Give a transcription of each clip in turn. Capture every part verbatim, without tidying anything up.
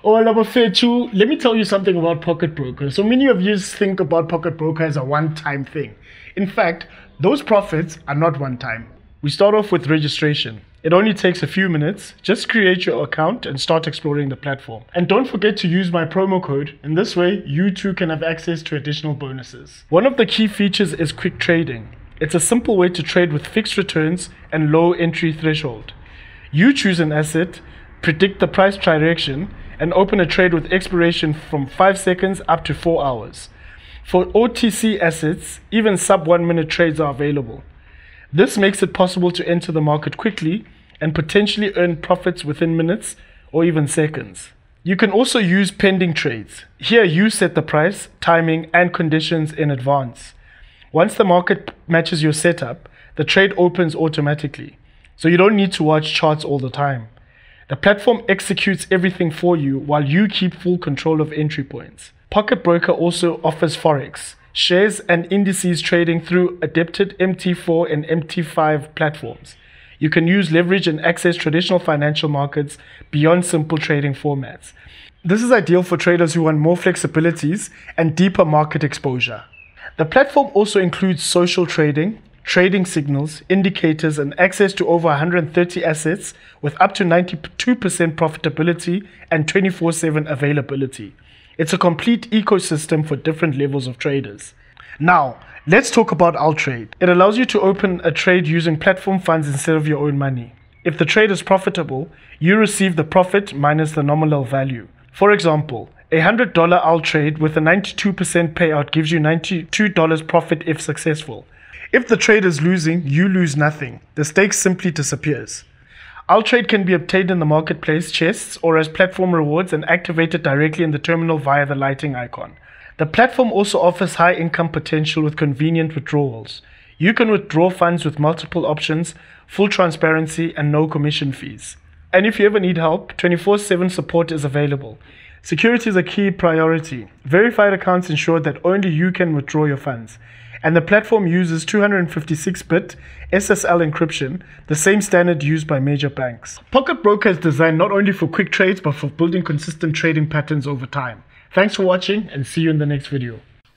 Oh, Labafetu, let me tell you something about Pocket Broker. So many of you think about Pocket Broker as a one-time thing. In fact, those profits are not one-time. We start off with registration. It only takes a few minutes. Just create your account and start exploring the platform. And don't forget to use my promo code. In this way, you too can have access to additional bonuses. One of the key features is quick trading. It's a simple way to trade with fixed returns and low entry threshold. You choose an asset, predict the price direction, and open a trade with expiration from five seconds up to four hours. For O T C assets, even sub one minute trades are available. This makes it possible to enter the market quickly and potentially earn profits within minutes or even seconds. You can also use pending trades. Here you set the price, timing, and conditions in advance. Once the market matches your setup, the trade opens automatically, so you don't need to watch charts all the time. The platform executes everything for you while you keep full control of entry points. Pocket Broker also offers Forex, shares and indices trading through adapted M T four and M T five platforms. You can use leverage and access traditional financial markets beyond simple trading formats. This is ideal for traders who want more flexibilities and deeper market exposure. The platform also includes social trading, trading signals, indicators, and access to over one hundred thirty assets with up to ninety-two percent profitability and twenty-four seven availability. It's a complete ecosystem for different levels of traders. Now, let's talk about AllTrade. It allows you to open a trade using platform funds instead of your own money. If the trade is profitable, you receive the profit minus the nominal value. For example, a one hundred dollars AllTrade with a ninety-two percent payout gives you ninety-two dollars profit if successful. If the trade is losing, you lose nothing. The stake simply disappears. AllTrade can be obtained in the marketplace chests or as platform rewards and activated directly in the terminal via the lighting icon. The platform also offers high income potential with convenient withdrawals. You can withdraw funds with multiple options, full transparency, and no commission fees. And if you ever need help, twenty-four seven support is available. Security is a key priority. Verified accounts ensure that only you can withdraw your funds. And the platform uses two hundred fifty-six bit S S L encryption, the same standard used by major banks. Pocket Broker is designed not only for quick trades, but for building consistent trading patterns over time. Thanks for watching and see you in the next video.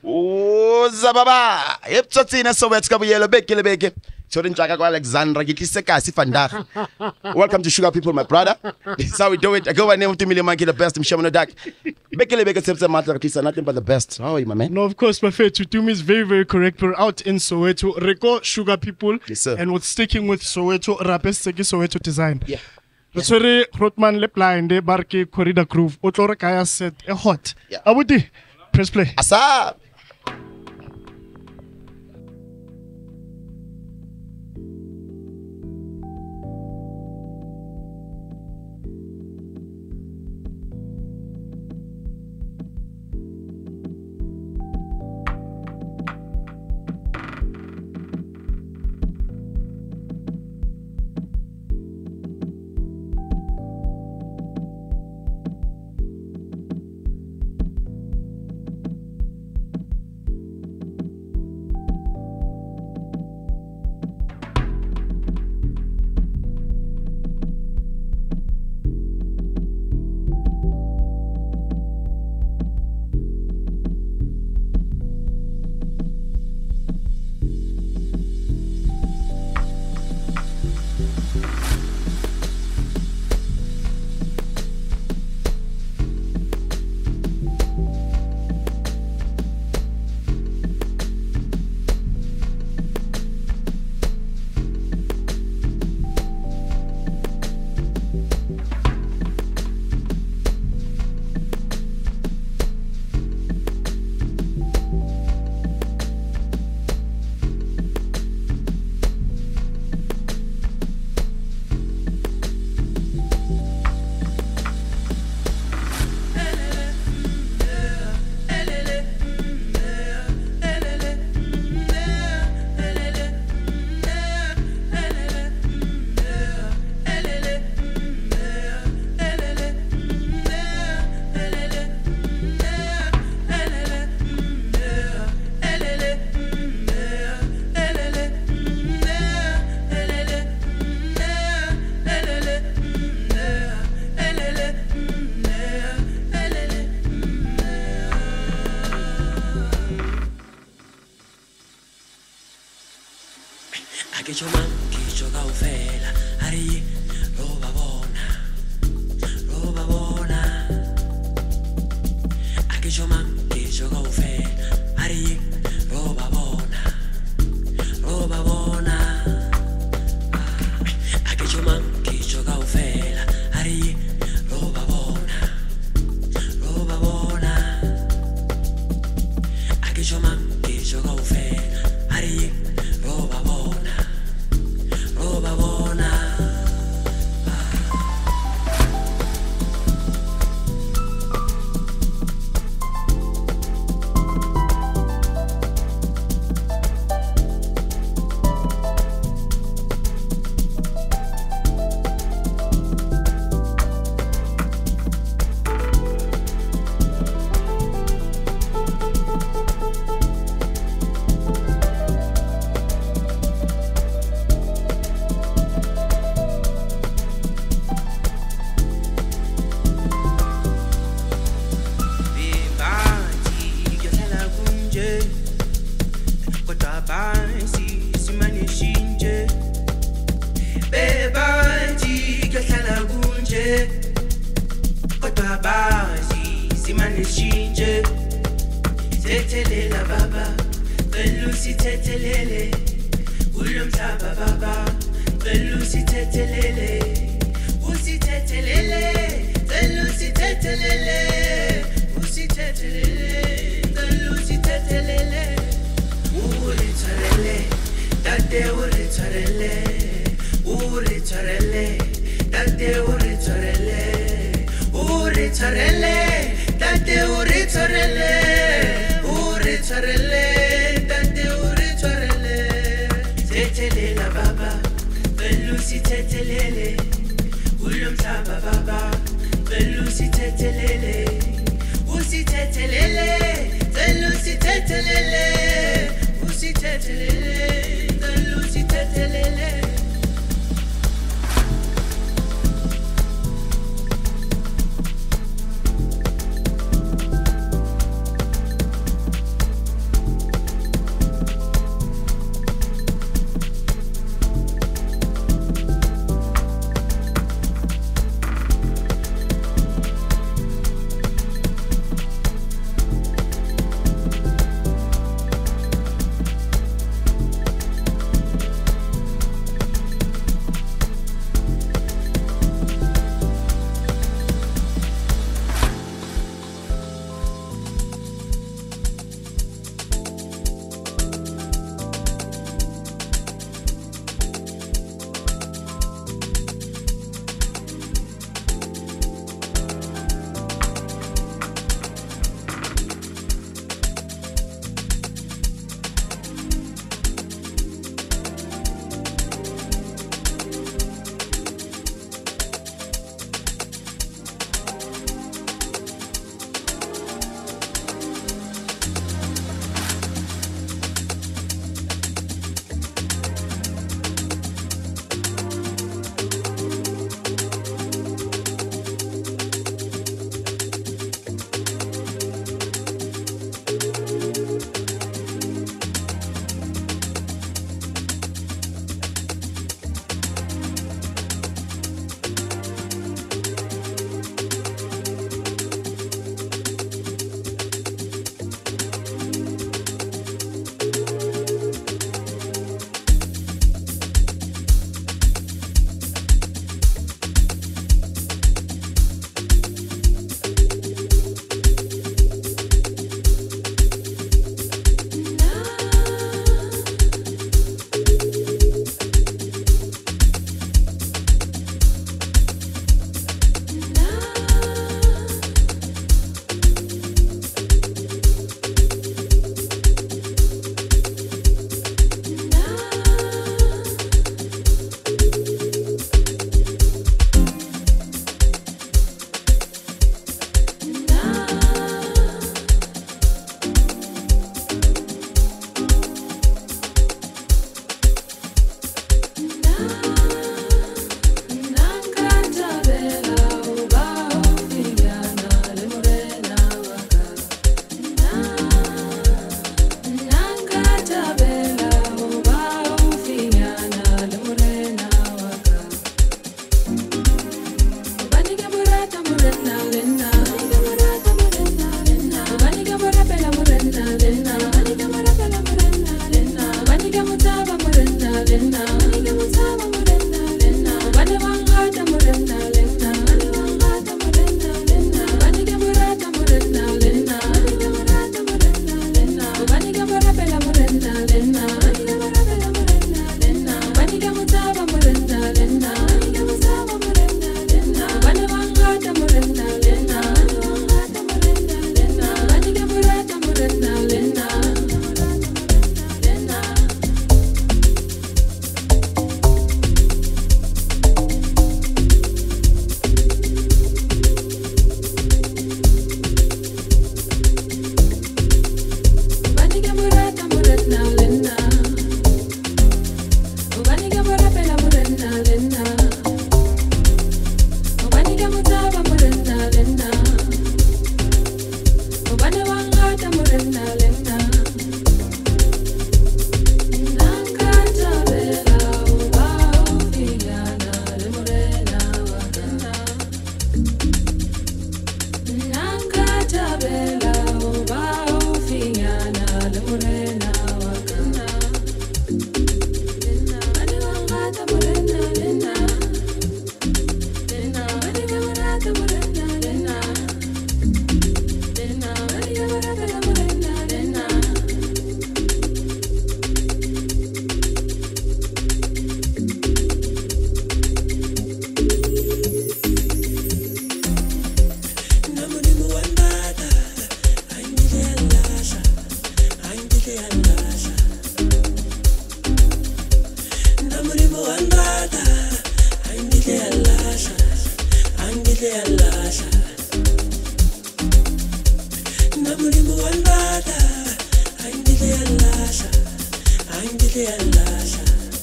Oh, Zababa! Eptotina Sovetska Yellow Bekele Beke. Chaka Alexandra Gikisekasi Fandak. Welcome to Sugar People, my brother. This is how we do it. I go by name of two million monkey, the best. I'm Shamano Dak. Bekele Beke Septa Matter, nothing but the best. How are you, my man? No, of course, my fair. To do me is very, very correct. We're out in Soweto. Reco Sugar People. Yes, sir. And we're sticking with Soweto, Rapes Seki Soweto design. Yeah. Sorry, Rotman Lepline, de Barke Corrida Groove. Otlora Kaya said a hot. Yeah. Abudi, press play. Asa! ngisho kawuvela hayi roba bona roba bona akisho ma ngisho kawuvela hayi roba bona roba bona akisho ma ngisho kawuvela hayi roba bona roba bona akisho ma ngisho kawuvela hayi roba bona roba bona angile yalasha namulimo wandada angile yalasha angile yalasha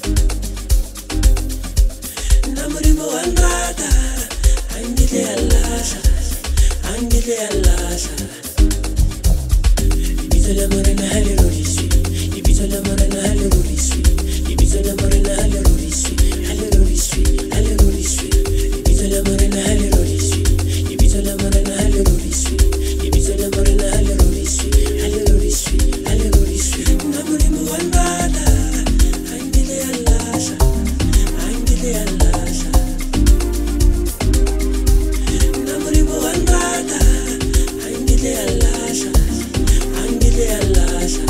namulimo wandada angile yalasha angile yalasha ibizo la morena halleluya ibizo la morena halleluya ibizo la morena halleluya halleluya halleluya ibizo la morena halleluya ibizo la morena halleluya ibizo la morena halleluya halleluya halleluya namulimo wandada angile yalasha angile yalasha namulimo wandada angile yalasha angile yalasha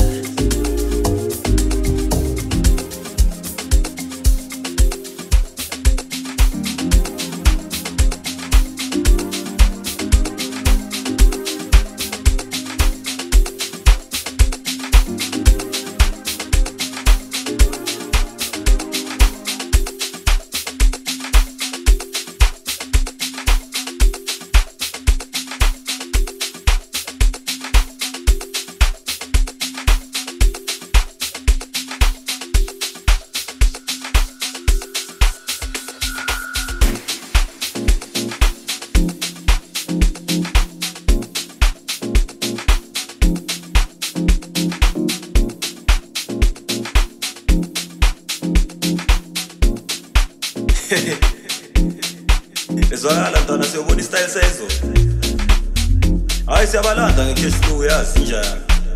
Ezwakala mntwana siyobona istyle sezo. Hayi siyabalanda ngekheshi yazi njani.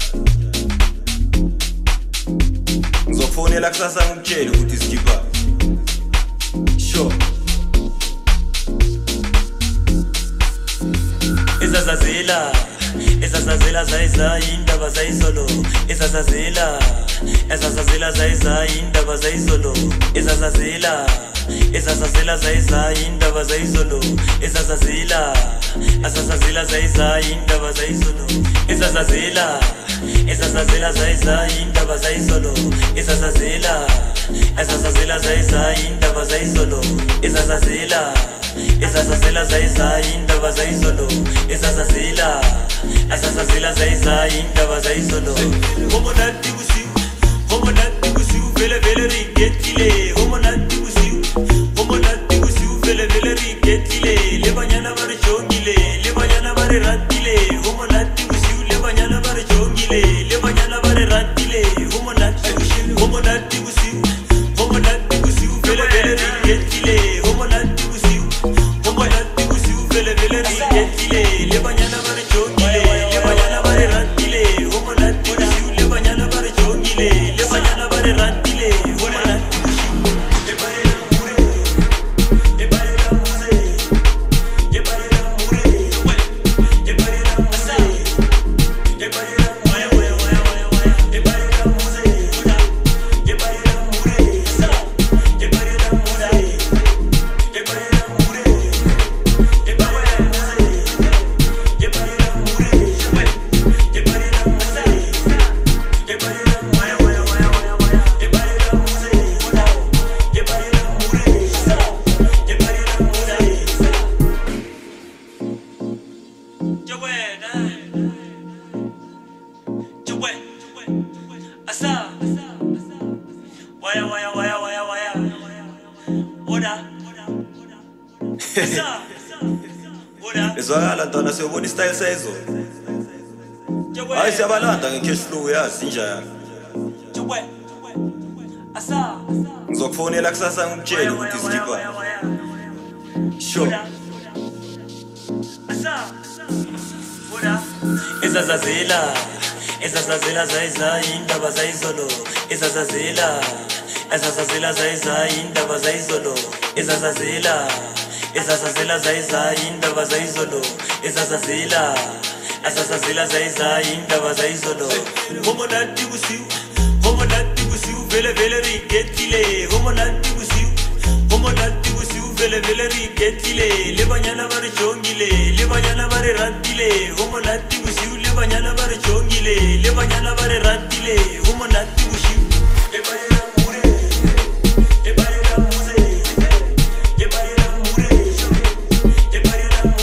Ngizokufonela kusasa ngikutshele ukuthi sikhipha. Sure. Ezazazela, ezazazela zayiza indaba zayizolo. Ezazazela, ezazazela zayiza indaba zayizolo. Ezazazela Ezazazela zayiza indaba zayizolo Ezazazela Ezazazela zayiza indaba zayizolo Ezazazela Ezazazela zayiza indaba zayizolo Ezazazela Ezazazela zayiza indaba zayizolo Ezazazela Ezazazela zayiza indaba zayizolo Ezazazela Ezazazela zayiza indaba zayizolo Como nati kusiu Como nati kusiu vele vele rigetile Como nati kusiu Como nati kusiu vele vele rigetile Le banyana bare chongile Le banyana bare ratile Como nati kusiu Le banyana bare chongile Le banyana bare ratile Como nati kusiu Como nati kusiu Como nati kusiu vele vele rigetile Como nati kusiu Como nati kusiu vele vele rigetile Le banyana bare chongile Le banyana bare ratile Como nati kusiu Le banyana bare chongile Le banyana bare ratile Como nati Ezwakala ntwana siyobona istyle sezo. Hayi siyabalanda ngekheshi yazi njani. Ngizokufonela kusasa ngikutshele ukuthi sikhipha. Sure. Ezazazela Ezazazela zayiza indaba zayizolo Ezazazela Ezazazela zayiza indaba zayizolo Ezazazela Ezazazela zayiza indaba zayizolo Ezazazela Ezazazela zayiza indaba zayizolo Como nati kusiu Como nati kusiu vele vele rigetile Como nati kusiu Como nati kusiu vele vele rigetile Le banyana bare chongile Le banyana bare ratile Como nati kusiu Le banyana bare chongile Le banyana bare ratile Como nati kusiu Le banyana mure Le banyana mure Le banyana mure Le banyana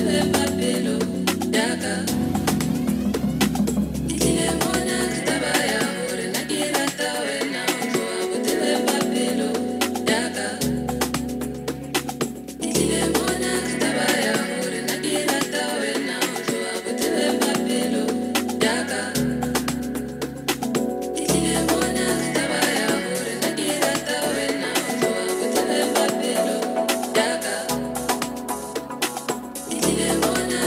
Dile mona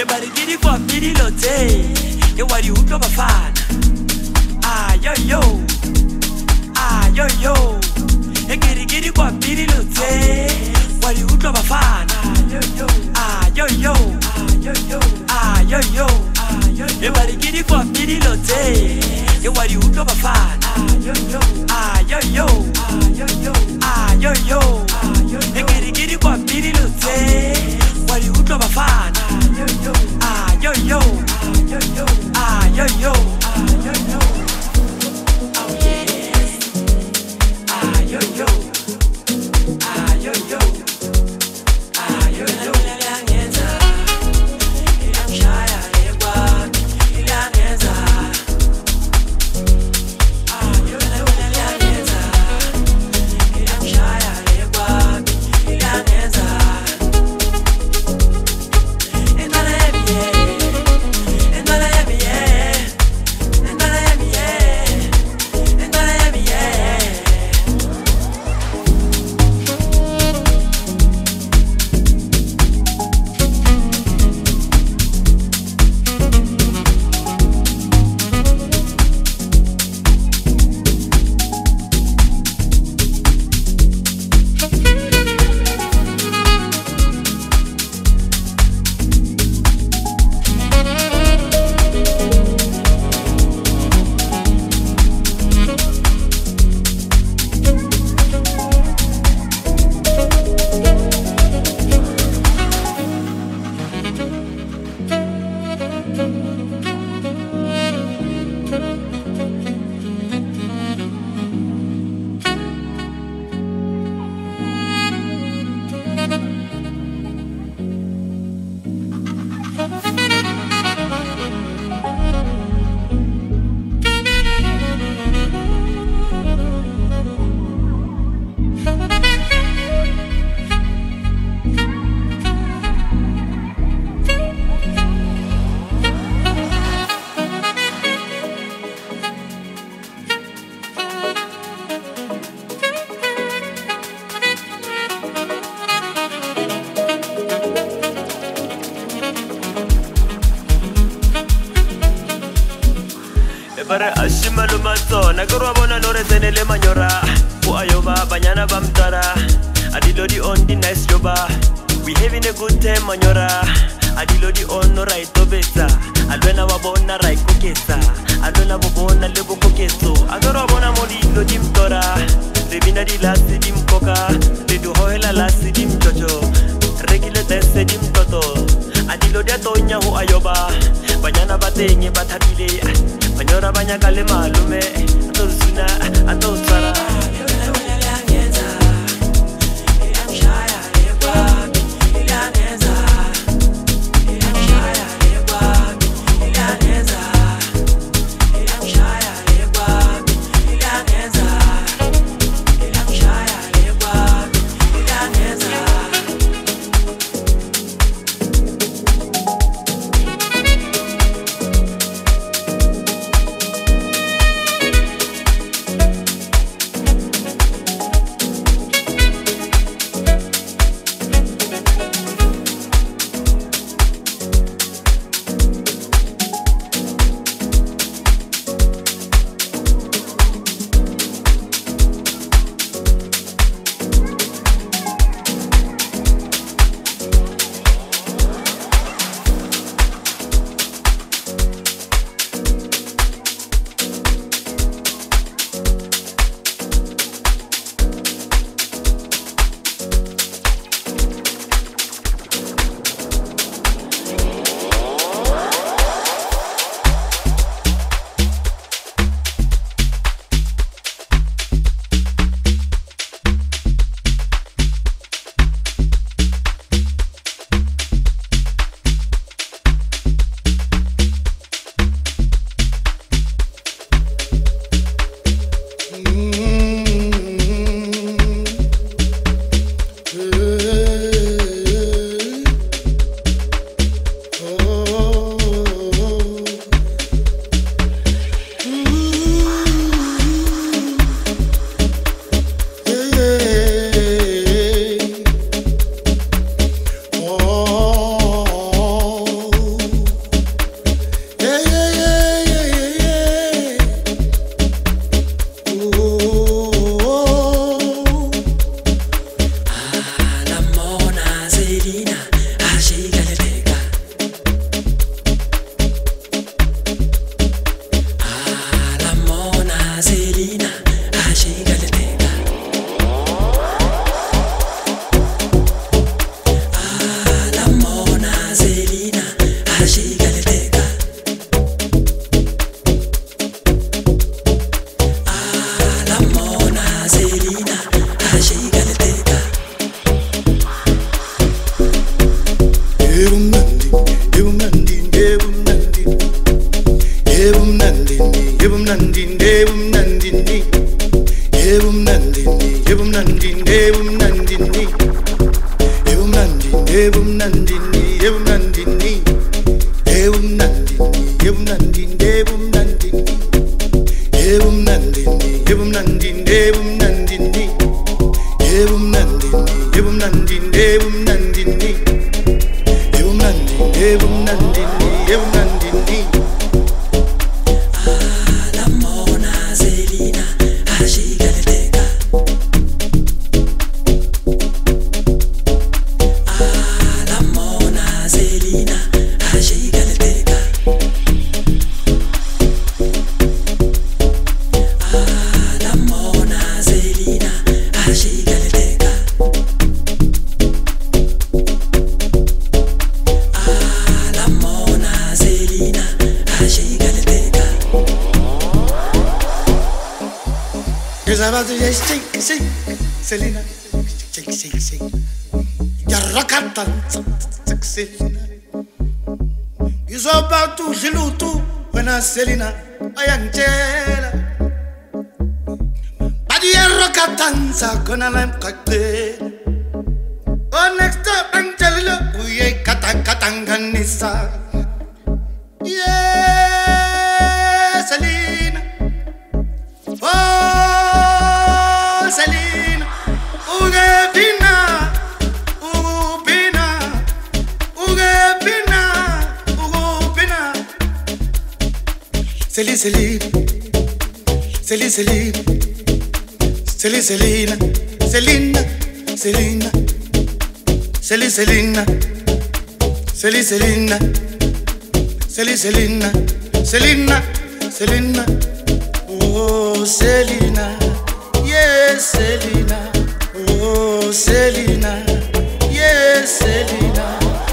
Everybody get it for pity lote. You what you to bafana. Ah yo yo. Ah yo yo. You get it get it for pity lote. What you to bafana. Ah yo yo. Ah yo yo. Everybody get it for pity lote. You what you to bafana. Ah yo yo. Ah yo yo. You get it get it for pity lote. What you to bafana. Ah yo yo. Ah yo yo. Oh yes. Ah yo yo. Ah yo yo. Ah yo yo. Ilangenza. Ilamshaya ekwa. Ilangenza. Ah yo yo. Ilangenza. Ilamshaya ekwa. Ilangenza. Para ashimalo matona Gurwa bona lore zenele manyora U ayoba banyana bamtara Adilodi on the nice joba We having a good time manyora Adilodi on no right to beta Alwena wabona right kuketa Alwena wabona lebo kuketo Agurwa bona moli lodi mtora Rebina di lasi di mkoka Ledu hoela lasi di mchocho Regile tese di mtoto Adilodi atonya hu ayoba Banyana batenye batabile Banyora banyaka le malume Atosuna atosara ebumnandini ebumnandini ebumnandini ebumnandini ebumnandini ebumnandini ebumnandini ebumnandini ebumnandini ebumnandini ebumnandini ebumnandini ebumnandini ebumnandini ebumnandini ebumnandini ebumnandini. Alamona Zelina ashigaleteka. Alamona Zelina ashigaleteka. Alamona Zelina ashigaleteka. Alamona Zelina ashigaleteka. It's about to just shake, shake, Selena, shake, shake, shake. Yarakatan, Selena. It's about to Jilutu when I Selena, I am Jela. But Yarakatan, Sakona, I'm Kate. Oh, next up, I'm telling you, we ain't Katakanganisa. Yeah, Selena. Oh, Selena, uge bina, ugu bina, uge bina, ugu bina. Selena, Selena, Selena, Selena, Selena, Selena, Selena, Selena, Selena, Selena, Selena, Selena, Selena. Oh, Selena, yes, Selena. Oh, Selena, yes, Selena.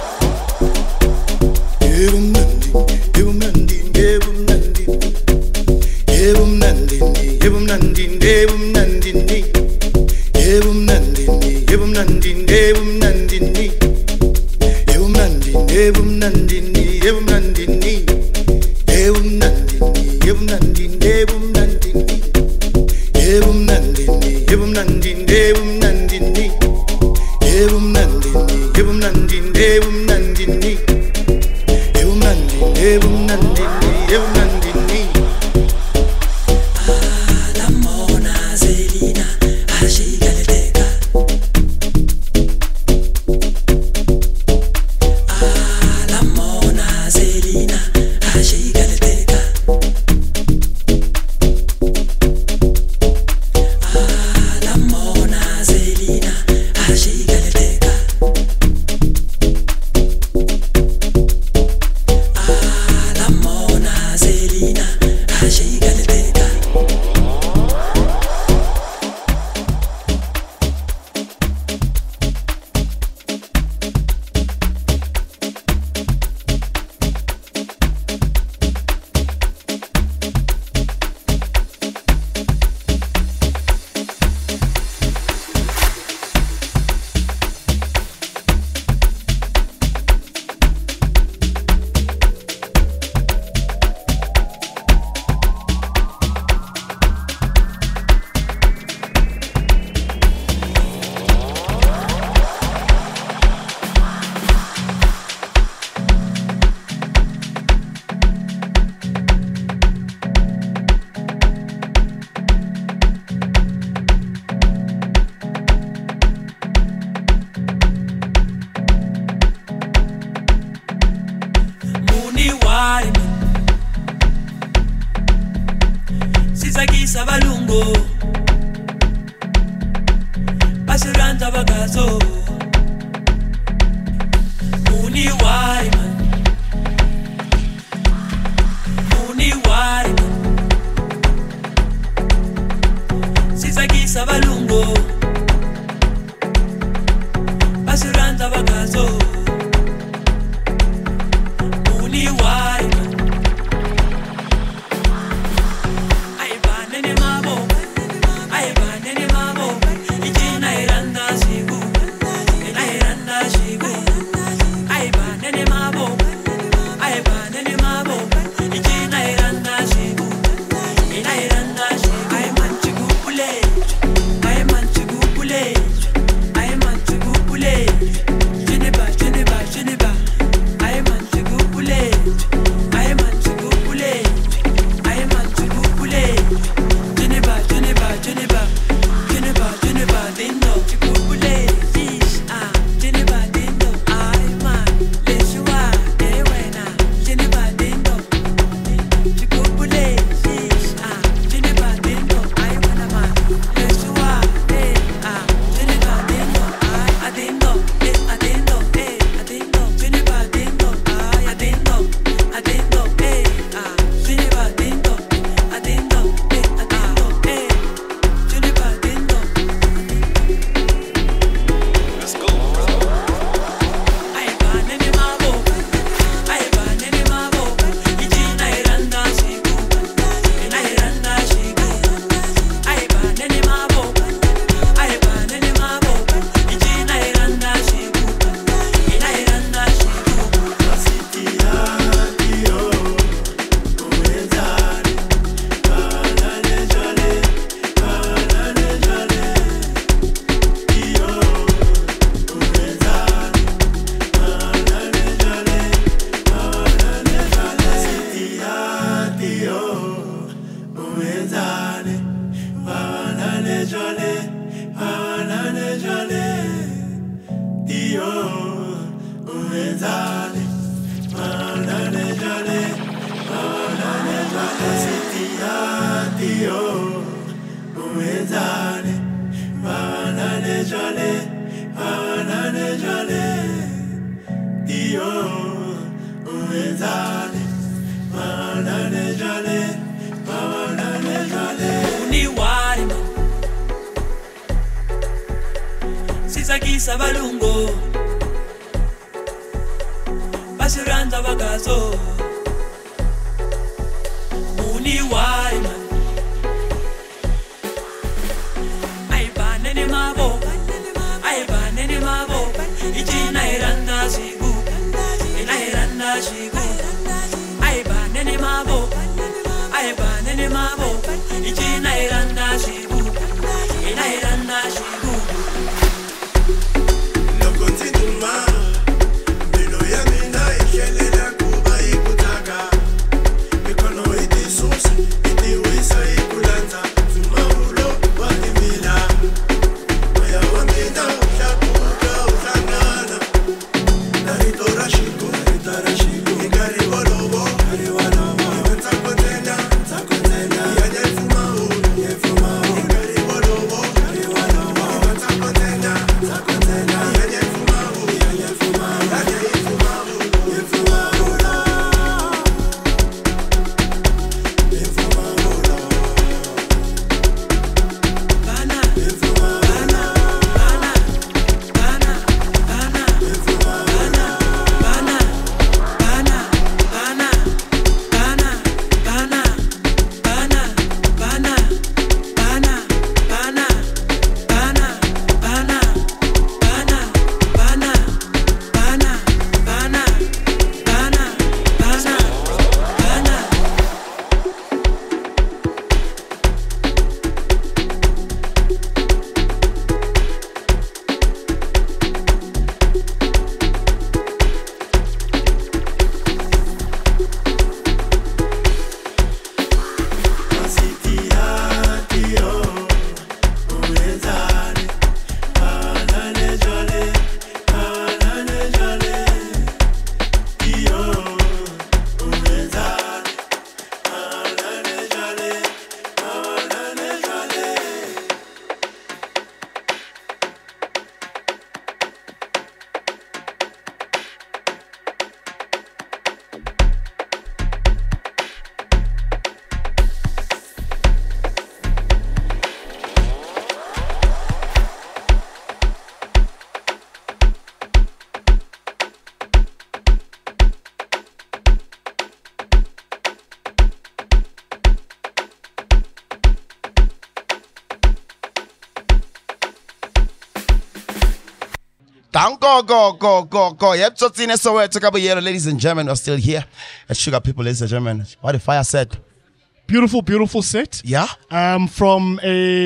Ebumnandi, ebumnandi, ebumnandi, ebumnandi, ebumnandi, ebumnandi, ebumnandi, ebumnandi, ebumnandi, ebumnandi, ebumnandi, ebumnandi, ebumnandi, ebumnandi, ebumnandi. Ebumnandini, ebumnandini, ebumnandini, ebumnandini, ebumnandini, ebumnandini, ebumnandini, ebumnandini, ebumnandini. Alamona Zelina ashigaleteka. Alamona Zelina ashigaleteka. Alamona Zelina ashigaleteka. Alamona Zelina ashigaleteka. Sizakisa balungo basiranta bagazo Muni wari man Muni wari man Sizakisa balungo basiranta bagazo Muni wari man Mabo jale, banane jale, iyo, uenzale, banane jale, banane jale. Uniwari man, sisakisa balungo, basiranda bagazo. Uniwari man. Mabo, I ban any mabo, Ijina Iranda Shigu, and I Iranda Shigu, I ban any mabo, I ban any mabo, Ijina Iranda Shigu, and I Iranda Shigu. No continue, Bino Yamina, Kelena, Kuba, Ikutaka, Econo, it is so, it is a Ikulanta, Tumaulo, Guatemala. Thank go, go, go, go, go. Yep, so it's in so we took up a year, ladies and gentlemen, are still here at Sugar People, ladies and gentlemen. What the fire said. Beautiful, beautiful set. Yeah. Um, from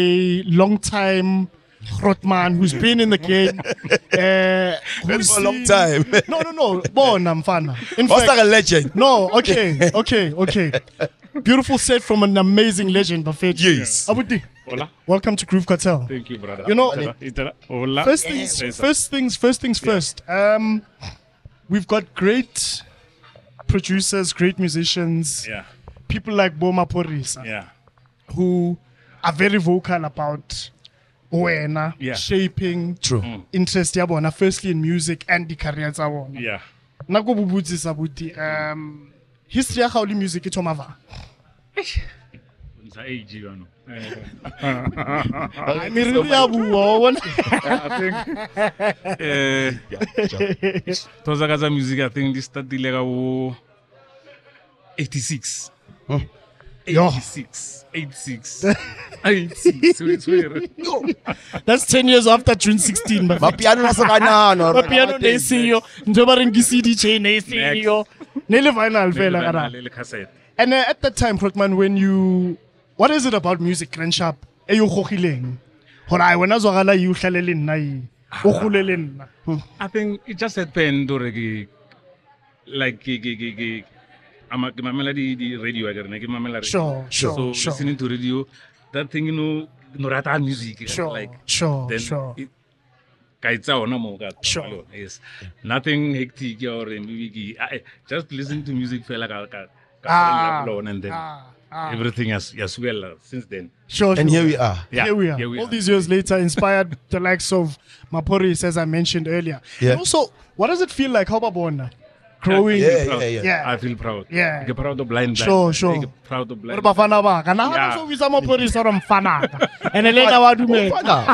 a long time Rotman who's been in the game. Uh, Been who's for a long seen- time. No, no, no. Born, I'm fan. In What's fact, like a legend? no, okay, okay, okay. Beautiful set from an amazing legend, Buffet. Yes. Abudi, Hola. welcome to Groove Cartel. Thank you, brother. You know- Itala, itala. Hola. First things, Yes. first things, first things first. Um, we've got great producers, great musicians, Yeah, people like Boma Porisa, yeah, who are very vocal about wena, Yeah. shaping True. interest yabona, firstly in music and the careers yabona. yeah. Nako bubudzisa buti, um, history ya Gauli music ito mava. It's a age, you know. I mean, really abu wona. I think. Uh, Tozakaza music, I think this started like a eighty-six. Yo. eighty-six. eighty-six. eighty-six. We swear. That's ten years after June sixteenth. But Mapiano na sa kanano. piano ne siyo, njoba ringi C D chain ne siyo. Nele final fela kara. Little cassette. And uh, at that time, Krotman, when you, what is it about music, Crenshaw? E yo khogileng. Hora wena zwagala you hlalele nna yi. O khulele nna. I think it just happened already. Like, ge- ge- ge- ge- I'm a ke mamela di di radio again. Ke mamela radio. Sure, sure, So sure. listening to radio, that thing, you know, no rata music. Sure, Like, sure, then sure. it, kaitsa ona mo ka Sure. Hello, yes, nothing hectic or maybe ki- I- just listen to music fela ka ka ka Ah, alone and then ah, everything has has well uh, since then. Sure, And sure. here we are. Yeah, Here we are. here we All are. these years later, inspired the likes of Maporis, as I mentioned earlier. Yeah. And also, what does it feel like, Hobabona? Growing. I feel Yeah, proud. yeah, yeah. Yeah. I feel proud. Yeah. I get proud of blind. Sure, blind. sure. I get proud of blind. What about Fana Baka? Now, Yeah. so we some Maporis or Fana. And then later, what do we Fana.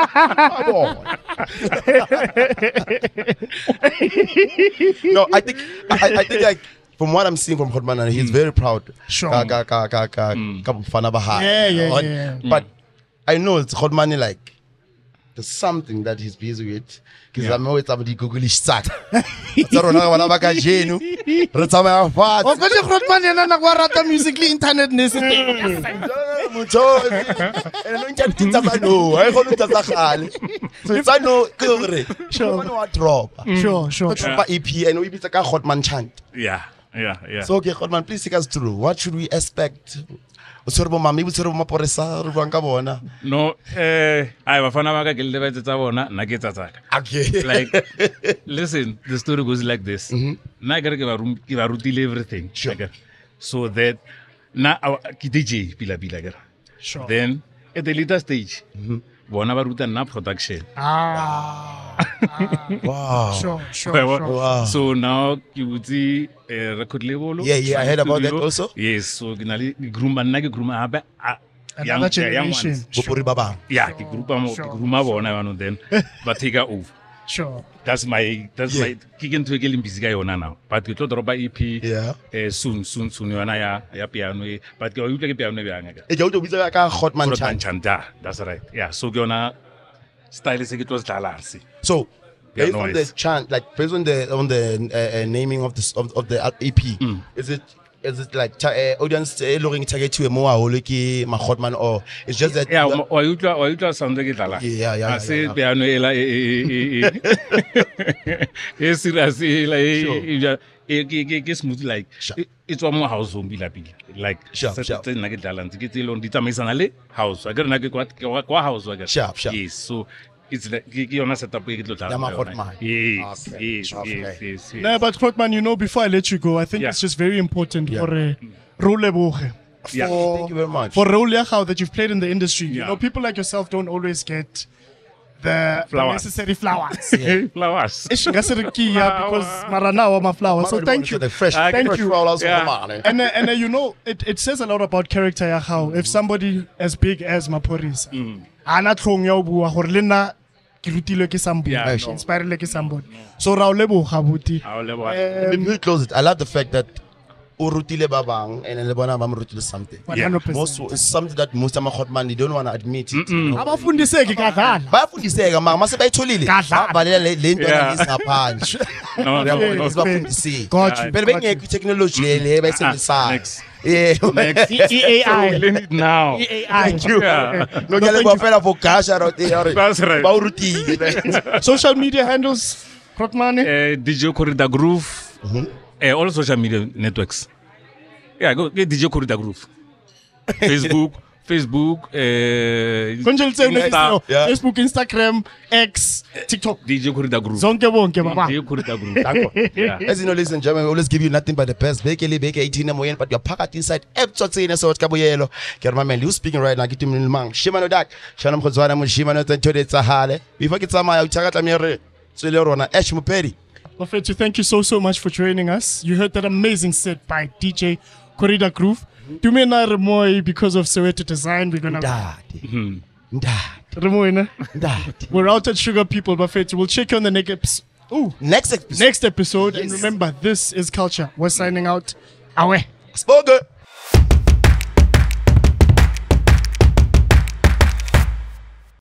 No, I think I, I think like from what I'm seeing from Hotman, he's very proud. Sure. Ka, ka, ka, ka, ka, ka Bafana Baha. Yeah, yeah, Right? yeah. But I know it's Hotman like there's something that he's busy with. Because I'm always about the Google sack. Tsarona ga bana ba ka jeno. Re tsamaya Oh, fatshe. because Rodman yana na kwa rata musically internet nese. Motho. Ene no ntse ditsa tsa no. Ai go ntse tsa gale. Tsa no ke gore. Sure. Sure. Wa drop. Sure, sure, Go sure. drop E P and we bitsa ka Hotman chant. Yeah, yeah, yeah. So okay, Hotman, please take us through. What should we expect? O tshwere bo mama, o tshwere bo maporesa re buang ka bona. No, eh, I bafana ba ka ke le ba tsa bona nna ke tsa tsaka. Okay. Like, listen, the story goes like this. Na ke re ke ba rum- ke ba rutile everything. Sure. Like, so that na awa- ke D J pila pila ke re. Sure. Then at the later stage, bona ba ruta nna production. Ah. Wow. Sure, sure, Well, sure. Wow. So now ke butse eh, record label. Yeah, yeah, I heard about that studio. also. Yes, so ke na le groom nna ke groom hape a- Another young- young generation. ones. Bopuri ba bang. Yeah, ke groupa mo Sure. ke grooma bona yano then but take over. Sure. That's my that's Yeah. my ke ke ntwe ke leng busy ka yona now. But ke tlo dropa E P Yeah. eh soon soon soon yona ya ya piano e but ke utlwa ke piano e bjang ka. E jo jo bitsa ka Hotman Pro chant. chanta, that's right. Yeah, so ke yona style se ke tlo se dlala se. So Yeah, based no on worries. the chant, like based on the on the uh, uh, naming of this of, of the E P, Mm. is it is it like ta- uh, audience uh, looking target to more haholo ke ma Hotman or it's just that Yeah, wa utlwa wa utlwa sound ke dlala. Yeah, yeah, yeah, Se yeah. piano e la e e e e serious e la e ja e ke ke ke smooth like Sure. e- it's one more house home bila bila like Sure, se sure. tse nna ke dlala ntse ke tse lo di tsamaisana le house a ke rena ke kwa kwa- kwa house wa ke Sure, sure. yes so it's like ke ke yona setup e ke tlo dlala Ya ma ka yona. Hotman. yes Okay, yes okay. yes yes yes. No, but Hotman, you know, before I let you go, I think Yeah. it's just very important Yeah. for uh, Role Boge. Yeah. For, Thank you very much. for Role Yachau that you've played in the industry. You Yeah. know, people like yourself don't always get the, the Flowers. necessary flowers. Flowers. Ish, ngase re kia because marana wa ma flowers. So thank you. The fresh, Ah, thank fresh you. flowers from Yeah. Hotman, eh? And uh, and uh, you know, it, it says a lot about character ya how if somebody as big as Maporisa, ana tlhong ya o bua gore le nna ke rutilwe ke somebody, Yeah, ke no. inspired ke somebody. So ra o leboga buti. I'll never- Let me close it. I love the fact that o rutile ba bang and then le bona ba mo rutile something. one hundred percent. Most it's something that most of my Hotman they don't want to admit it. you know. Abafundiseke kadlala. Bayafundiseka mama mase bayitholile. Kadlala. Babalela le le nto Yeah. ngaphandle. No, no, Uyabona, no. sibafundisile. Got you. Phela bengekho i-technology le le Ah, bayisebenzisayo. next. Yeah. Next. E- E A I. We learn it now. E A I. Thank you. Yeah. No ke le thank bo you. fela for cash out there. That's right. Ba o rutile. Social media handles, Hotman. Uh, D J Corridor Groove, uh, all social media networks. Yeah, go get D J Corridor Groove. Facebook, Facebook, uh, Konje litse Insta, Yeah. Facebook, Instagram, X, TikTok. D J Corridor Groove. Zonke bonke baba. D J Corridor Groove. Yeah. As you know, ladies and gentlemen, we always give you nothing but the best. Beke le beke eighteen moyen, but you're packed inside Eptotsine so ka boyelo. Ke re mamele, you speaking right now, kitu mlimang. Shimano dak, shalom khotswana mo shimano tsentode tsahale. Before ke tsamaya o tshaka tlamere. Tswele rona Ash Muperi. Bafethu, thank you so so much for joining us. You heard that amazing set by D J Corridor Groove. Do me na remoy because of Soweto Design. We're gonna Ndade. Ndade. remoy na. Ndade. We're out at Sugar People, Bafethu. We'll check you on the next episode. Ooh, Next episode. next episode. And Yes. remember, this is culture. We're signing out. Awe. Spoke.